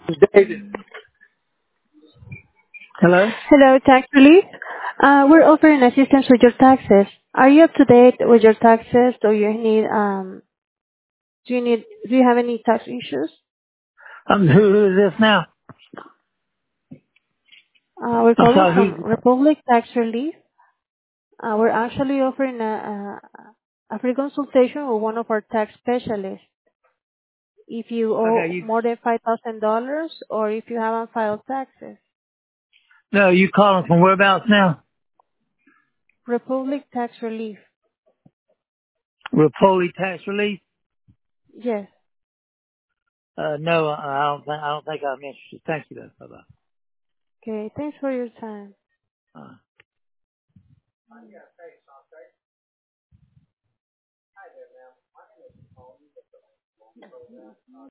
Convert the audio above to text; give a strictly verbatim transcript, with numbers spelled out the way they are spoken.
David. Hello? Hello, tax relief. Uh, we're offering assistance with your taxes. Are you up to date with your taxes, or you need um do you need do you have any tax issues? Um, who, who is this now? Uh, we're I'm calling sorry, from who? Republic Tax Relief. Uh, we're actually offering a, a, a free consultation with one of our tax specialists. If you Okay, owe you, more than five thousand dollars, or if you haven't filed taxes. no, you calling from whereabouts now? Republic Tax Relief. Repoli tax relief? Yes. Uh, no, I I don't think, I don't think I'm interested. Thank you though. Bye bye. Okay. Thanks for your time. Uh.